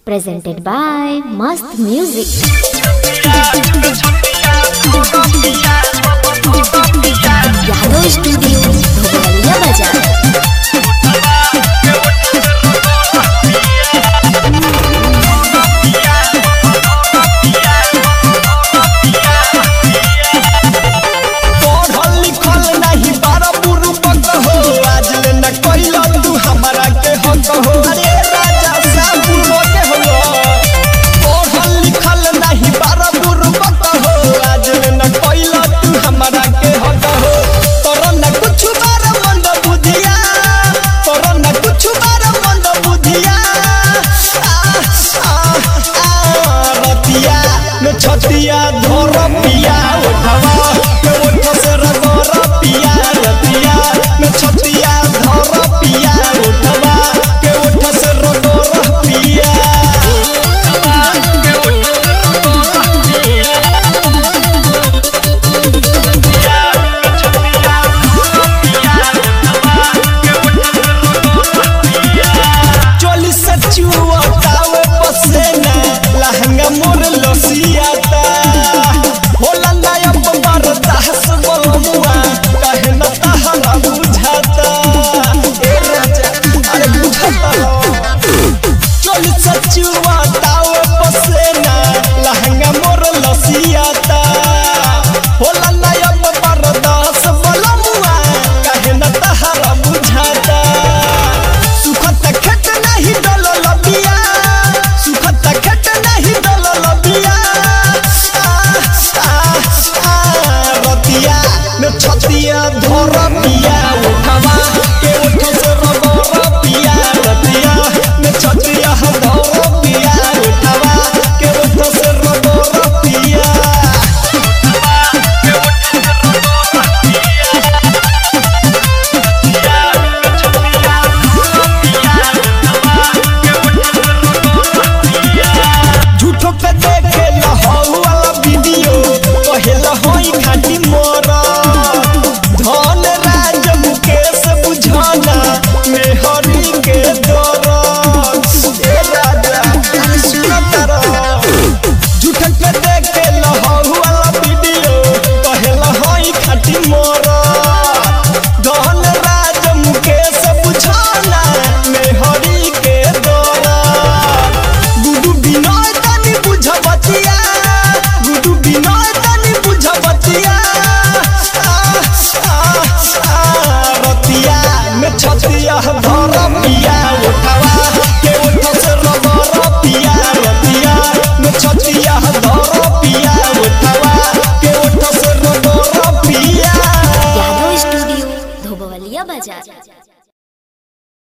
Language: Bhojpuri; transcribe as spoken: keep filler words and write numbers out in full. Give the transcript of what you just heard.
Presented by Mast Music. Yadav Studio, Bhopaliya Bazaar. छतिया धोर पिया उठवा के उठ से रगोर पिया रतिया में छतिया धोर पिया उठवा के उठ से रगोर पिया के उठ चोली सचुआ तावे पसेना लहंगा मोर लसिया सचुआ तावे पसेना लहंगा मोर लसियाता होला नयब बरदास बलमुआ काहे न तहरा बुझाता सुखत खेत नहीं डल लबिया सुखत खेत नहीं डल लबिया रतिया में छतिया धोर पिया उठवा के उठ से रगोर पिया रतिया में छतिया धोर पिया उठवा के उठ से रगोर पिया झूठो पे देखे लहू वाला वीडियो कहेला होई खाटी मोरा धन राज मुकेश बुझाना मेहरी के दरद ए राजा सुनत रह झूठो पे देखे लहू वाला वीडियो कहेला होई खाटी मोरा धन राज मुकेश बुझाना मेहरी के दरद गुडू बिनय तनी बुझबतिया गुडू बिनय तनी बुझबतिया रतिया में छतिया धर पिया उठवा के उठ से रगोर पिया रतिया में छतिया धर पिया उठवा के उठ से रगोर पिया Yadav Studio, Bhopaliya Bazaar.